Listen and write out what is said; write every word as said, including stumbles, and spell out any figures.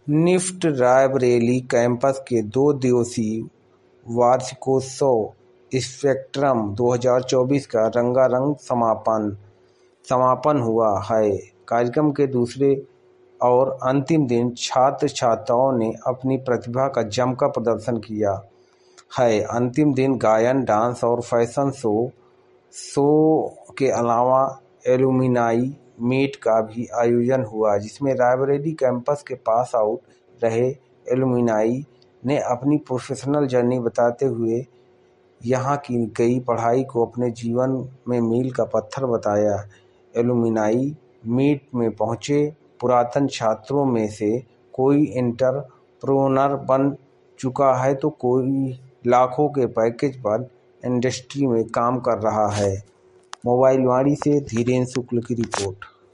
NIFT Raebareli campus के दो दिवसीय वार्षिकोत्सव स्पेक्ट्रम दो हज़ार चौबीस का रंगारंग समापन समापन हुआ है। कार्यक्रम के दूसरे और अंतिम दिन छात्र छात्राओं ने अपनी प्रतिभा का जमकर प्रदर्शन किया है। अंतिम दिन गायन, डांस और फैशन शो शो के अलावा एलुमनाई मीट का भी आयोजन हुआ, जिसमें रायबरेली कैंपस के पास आउट रहे एलुमनाई ने अपनी प्रोफेशनल जर्नी बताते हुए यहाँ की गई पढ़ाई को अपने जीवन में मील का पत्थर बताया। एलुमनाई मीट में पहुंचे पुरातन छात्रों में से कोई एंटरप्रेन्योर बन चुका है तो कोई लाखों के पैकेज पर इंडस्ट्री में काम कर रहा है। मोबाइल वाणी से धीरेन्द्र शुक्ल की रिपोर्ट।